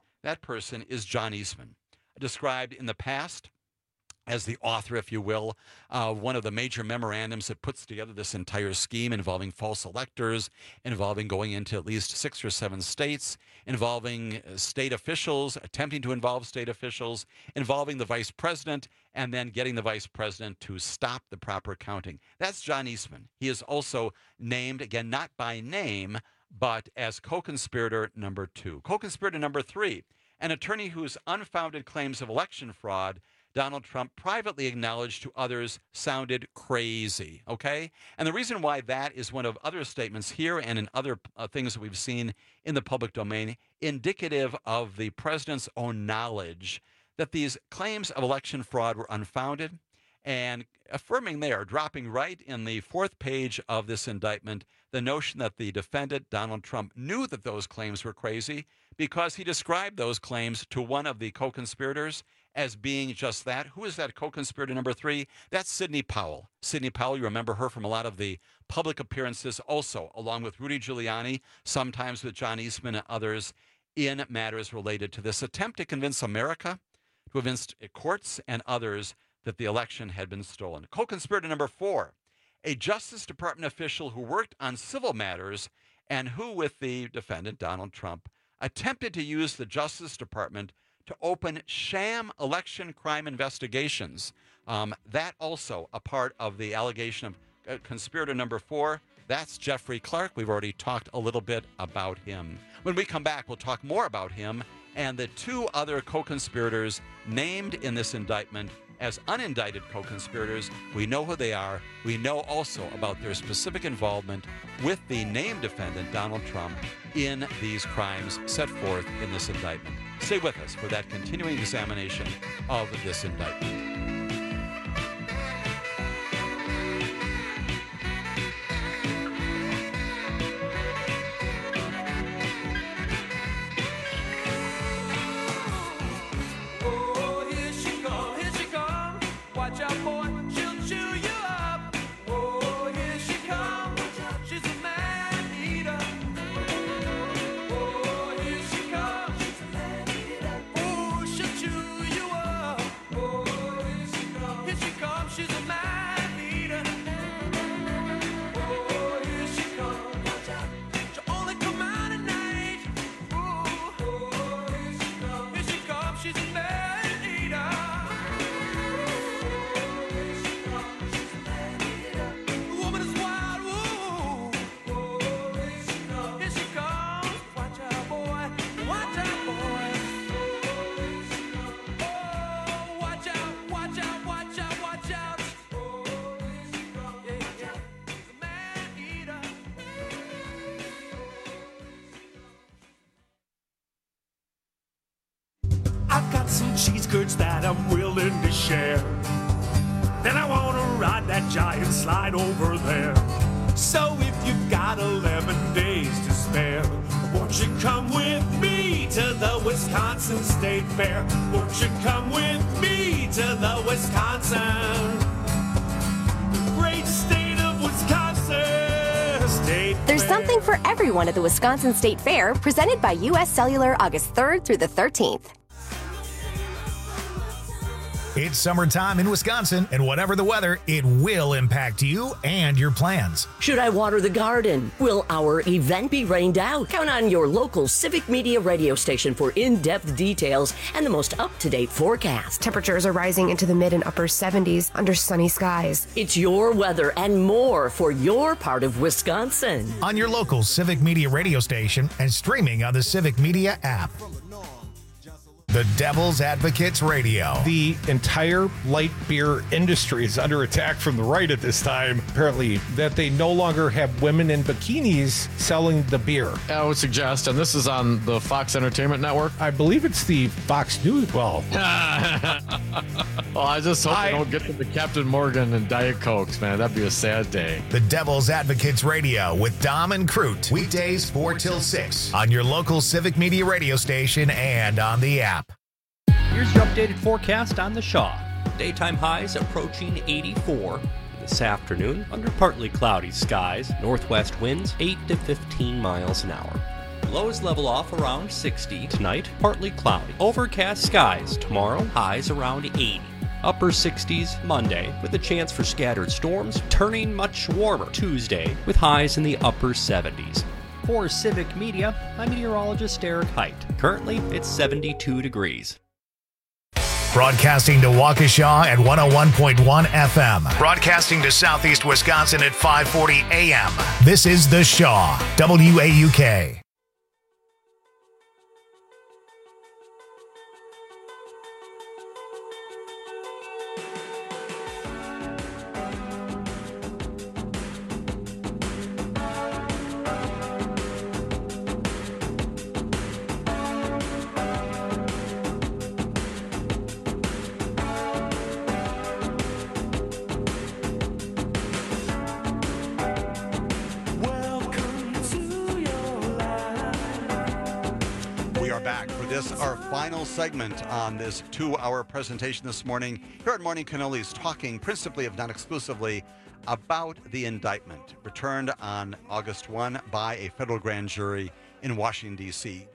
Speaker 16: person is John Eastman, described in the past as the author, if you will, one of the major memorandums that puts together this entire scheme involving false electors, involving going into at least 6 or 7 states, involving state officials, attempting to involve state officials, involving the vice president, and then getting the vice president to stop the proper counting. That's John Eastman. He is also named, again, not by name, but as co-conspirator number two. Co-conspirator number three, an attorney whose unfounded claims of election fraud Donald Trump privately acknowledged to others sounded crazy, okay? And the reason why that is one of other statements here and in other things that we've seen in the public domain, indicative of the president's own knowledge that these claims of election fraud were unfounded, and affirming there, dropping right in the 4th page of this indictment, the notion that the defendant, Donald Trump, knew that those claims were crazy because he described those claims to one of the co-conspirators as being just that. Who is that co-conspirator number three? That's Sidney Powell. Sidney Powell, you remember her from a lot of the public appearances also, along with Rudy Giuliani, sometimes with John Eastman and others, in matters related to this attempt to convince America, to convince courts and others that the election had been stolen. Co-conspirator number four, a Justice Department official who worked on civil matters and who, with the defendant, Donald Trump, attempted to use the Justice Department to open sham election crime investigations. That also a part of the allegation of conspirator number four. That's Jeffrey Clark. We've already talked a little bit about him. When we come back, we'll talk more about him and the two other co-conspirators named in this indictment as unindicted co-conspirators. We know who they are. We know also about their specific involvement with the named defendant, Donald Trump, in these crimes set forth in this indictment. Stay with us for that continuing examination of this indictment.
Speaker 18: Cheese curds that I'm willing to share. Then I want to ride that giant slide over there. So if you've got 11 days to spare, won't you come with me to the Wisconsin State Fair? Won't you come with me to the Wisconsin, the great state of Wisconsin State
Speaker 19: There's
Speaker 18: Fair.
Speaker 19: something for everyone at the Wisconsin State Fair, presented by U.S. Cellular August 3rd through the 13th.
Speaker 1: It's summertime in Wisconsin, and whatever the weather, it will impact you and your plans.
Speaker 13: Should I water the garden? Will our event be rained out? Count on your local Civic Media radio station for in-depth details and the most up-to-date forecast.
Speaker 3: Temperatures are rising into the mid and upper 70s under sunny skies.
Speaker 13: It's your weather and more for your part of Wisconsin.
Speaker 1: On your local Civic Media radio station and streaming on the Civic Media app. The Devil's Advocates Radio.
Speaker 27: The entire light beer industry is under attack from the right at this time, apparently, that they no longer have women in bikinis selling the beer.
Speaker 4: I would suggest, and this is on the Fox Entertainment Network.
Speaker 27: I believe it's the Fox News. Well,
Speaker 4: I just hope they don't get to the Captain Morgan and Diet Cokes, man. That'd be a sad day.
Speaker 1: The Devil's Advocates Radio with Dom and Crute. Weekdays 4 till 6 on your local Civic Media radio station and on the app.
Speaker 21: Here's your updated forecast on the Shaw. Daytime highs approaching 84. This afternoon, under partly cloudy skies, northwest winds 8 to 15 miles an hour. Lows level off around 60 tonight, partly cloudy. Overcast skies tomorrow, highs around 80. Upper 60s Monday, with a chance for scattered storms, turning much warmer Tuesday, with highs in the upper 70s. For Civic Media, I'm meteorologist Eric Height. Currently, it's 72 degrees.
Speaker 1: Broadcasting to Waukesha at 101.1 FM. Broadcasting to Southeast Wisconsin at 540 AM. This is The Shaw, WAUK.
Speaker 16: Our final segment on this 2-hour presentation this morning here at Morning Cannolis, talking principally, if not exclusively, about the indictment returned on August 1 by a federal grand jury in Washington, D.C.,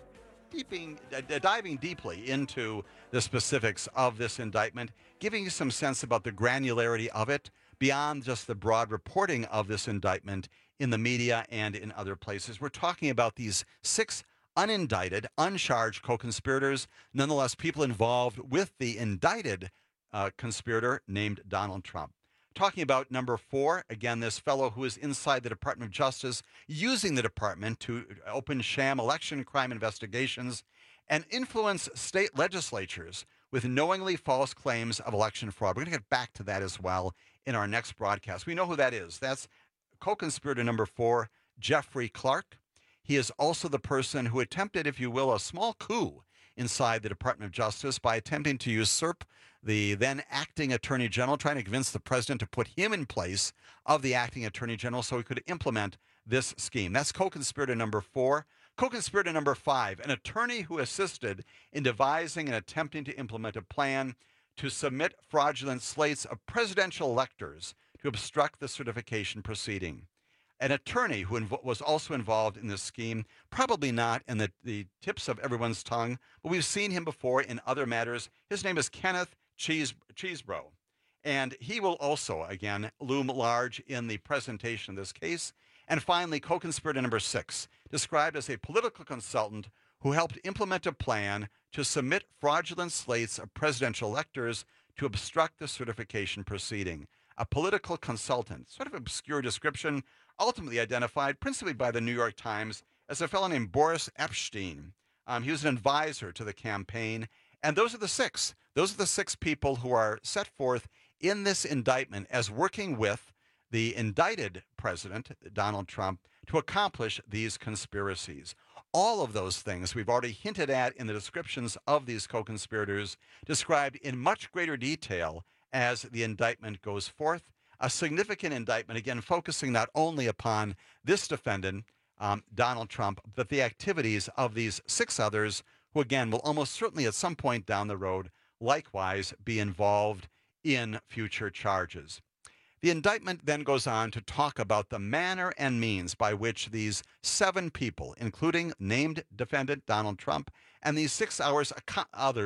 Speaker 16: diving deeply into the specifics of this indictment, giving you some sense about the granularity of it beyond just the broad reporting of this indictment in the media and in other places. We're talking about these 6 unindicted, uncharged co-conspirators, nonetheless people involved with the indicted conspirator named Donald Trump. Talking about number 4, again, this fellow who is inside the Department of Justice, using the department to open sham election crime investigations and influence state legislatures with knowingly false claims of election fraud. We're going to get back to that as well in our next broadcast. We know who that is. That's co-conspirator number 4, Jeffrey Clark. He is also the person who attempted, if you will, a small coup inside the Department of Justice by attempting to usurp the then acting Attorney General, trying to convince the president to put him in place of the acting Attorney General so he could implement this scheme. That's co-conspirator number 4. Co-conspirator number 5, an attorney who assisted in devising and attempting to implement a plan to submit fraudulent slates of presidential electors to obstruct the certification proceeding. An attorney who was also involved in this scheme, probably not in the tips of everyone's tongue, but we've seen him before in other matters. His name is Kenneth Chesebro, and he will also, again, loom large in the presentation of this case. And finally, co-conspirator number 6, described as a political consultant who helped implement a plan to submit fraudulent slates of presidential electors to obstruct the certification proceeding. A political consultant, sort of obscure description, ultimately identified principally by the New York Times as a fellow named Boris Epshteyn. He was an advisor to the campaign. And those are the 6. Those are the 6 people who are set forth in this indictment as working with the indicted president, Donald Trump, to accomplish these conspiracies. All of those things we've already hinted at in the descriptions of these co-conspirators, described in much greater detail as the indictment goes forth. A significant indictment, again, focusing not only upon this defendant, Donald Trump, but the activities of these 6 others who, again, will almost certainly at some point down the road likewise be involved in future charges. The indictment then goes on to talk about the manner and means by which these 7 people, including named defendant Donald Trump, and these 6 others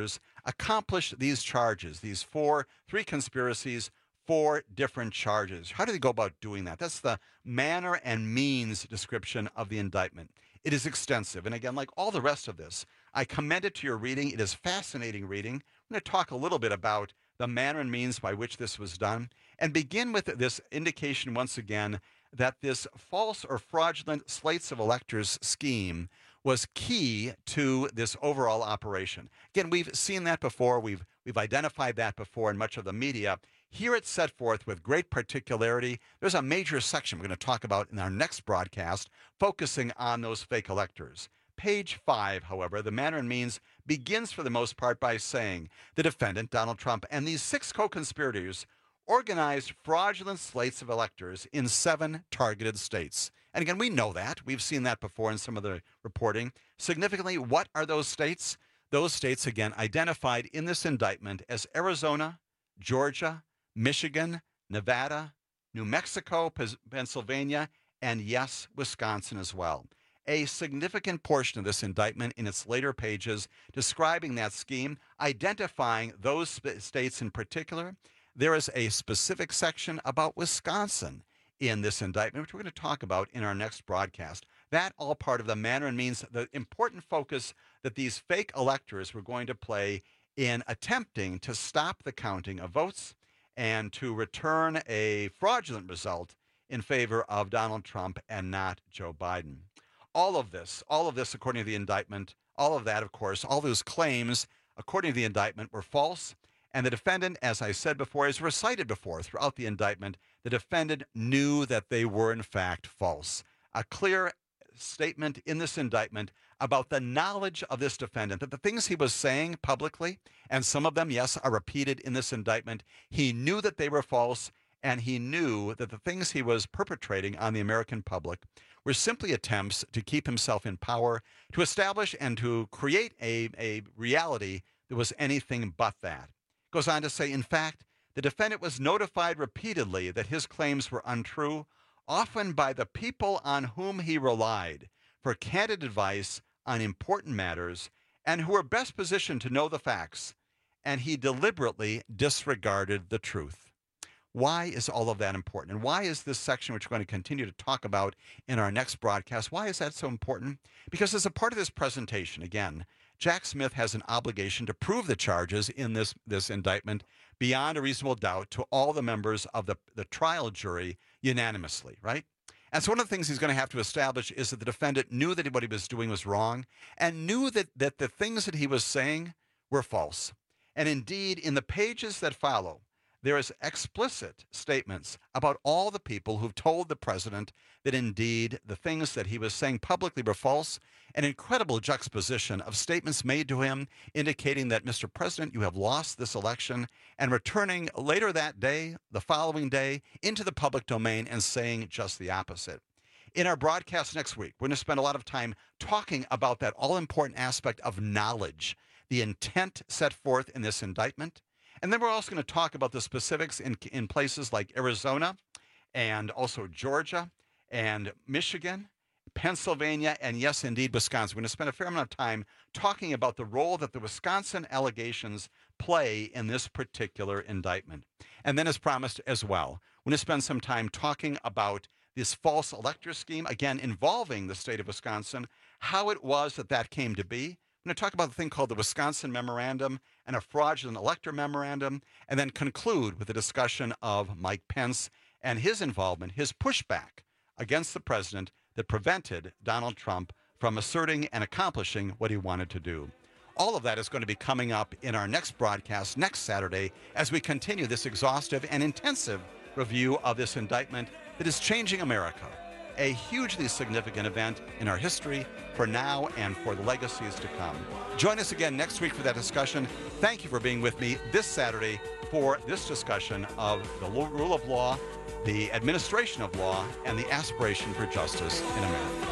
Speaker 16: accomplish these charges, these three conspiracies, 4 different charges. How do they go about doing that? That's the manner and means description of the indictment. It is extensive. And again, like all the rest of this, I commend it to your reading. It is fascinating reading. I'm going to talk a little bit about the manner and means by which this was done and begin with this indication once again that this false or fraudulent slates of electors scheme was key to this overall operation. Again, we've seen that before. We've identified that before in much of the media. Here it's set forth with great particularity. There's a major section we're going to talk about in our next broadcast focusing on those fake electors. Page 5, however, the manner and means begins for the most part by saying the defendant, Donald Trump, and these 6 co-conspirators organized fraudulent slates of electors in 7 targeted states. And again, we know that. We've seen that before in some of the reporting. Significantly, what are those states? Those states, again, identified in this indictment as Arizona, Georgia, Michigan, Nevada, New Mexico, Pennsylvania, and yes, Wisconsin as well. A significant portion of this indictment in its later pages describing that scheme, identifying those states in particular. There is a specific section about Wisconsin in this indictment, which we're going to talk about in our next broadcast. That all part of the manner and means, the important focus that these fake electors were going to play in attempting to stop the counting of votes and to return a fraudulent result in favor of Donald Trump and not Joe Biden. All of this, according to the indictment, all of that, of course, all those claims, according to the indictment, were false. And the defendant, as I said before, as recited before throughout the indictment, the defendant knew that they were in fact false. A clear statement in this indictment about the knowledge of this defendant, that the things he was saying publicly, and some of them, yes, are repeated in this indictment, he knew that they were false, and he knew that the things he was perpetrating on the American public were simply attempts to keep himself in power, to establish and to create a reality that was anything but that. Goes on to say, in fact, the defendant was notified repeatedly that his claims were untrue, often by the people on whom he relied for candid advice on important matters and who were best positioned to know the facts, and he deliberately disregarded the truth. Why is all of that important? And why is this section, which we're going to continue to talk about in our next broadcast, why is that so important? Because as a part of this presentation, again, Jack Smith has an obligation to prove the charges in this indictment beyond a reasonable doubt to all the members of the trial jury unanimously, right? And so one of the things he's going to have to establish is that the defendant knew that what he was doing was wrong and knew that the things that he was saying were false. And indeed, in the pages that follow, there is explicit statements about all the people who've told the president that indeed the things that he was saying publicly were false, an incredible juxtaposition of statements made to him indicating that, Mr. President, you have lost this election, and returning later that day, the following day, into the public domain and saying just the opposite. In our broadcast next week, we're going to spend a lot of time talking about that all-important aspect of knowledge, the intent set forth in this indictment. And then we're also going to talk about the specifics in places like Arizona and also Georgia and Michigan, Pennsylvania, and yes, indeed, Wisconsin. We're going to spend a fair amount of time talking about the role that the Wisconsin allegations play in this particular indictment. And then, as promised as well, we're going to spend some time talking about this false elector scheme, again, involving the state of Wisconsin, how it was that came to be. I'm going to talk about the thing called the Wisconsin Memorandum and a fraudulent elector memorandum, and then conclude with a discussion of Mike Pence and his involvement, his pushback against the president that prevented Donald Trump from asserting and accomplishing what he wanted to do. All of that is going to be coming up in our next broadcast next Saturday as we continue this exhaustive and intensive review of this indictment that is changing America. A hugely significant event in our history for now and for the legacies to come. Join us again next week for that discussion. Thank you for being with me this Saturday for this discussion of the rule of law, the administration of law, and the aspiration for justice in America.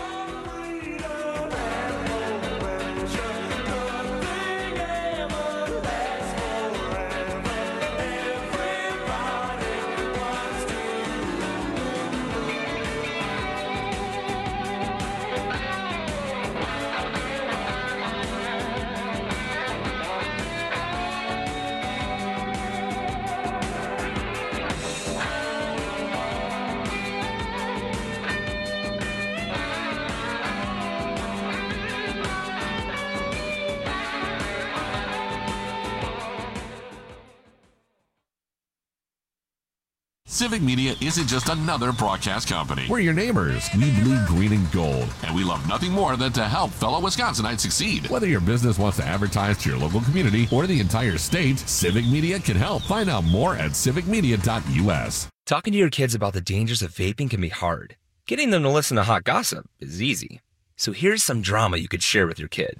Speaker 5: Civic Media isn't just another broadcast company. We're your neighbors. We bleed green and gold, and we love nothing more than to help fellow Wisconsinites succeed. Whether your business wants to advertise to your local community or the entire state, Civic Media can help. Find out more at civicmedia.us.
Speaker 8: Talking to your kids about the dangers of vaping can be hard. Getting them to listen to hot gossip is easy. So here's some drama you could share with your kid.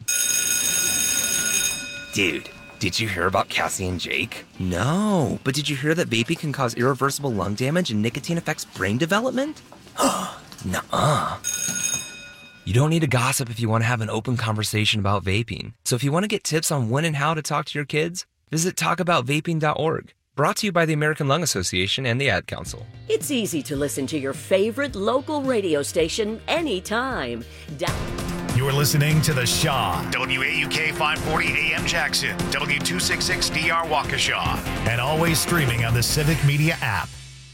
Speaker 8: Dude, did you hear about Cassie and Jake? No, but did you hear that vaping can cause irreversible lung damage and nicotine affects brain development? Nuh-uh. You don't need to gossip if you want to have an open conversation about vaping. So if you want to get tips on when and how to talk to your kids, visit talkaboutvaping.org. Brought to you by the American Lung Association and the Ad Council.
Speaker 13: It's easy to listen to your favorite local radio station anytime.
Speaker 1: You're listening to The Shaw, WAUK 540 AM Jackson, W266DR Waukesha, and always streaming on the Civic Media app.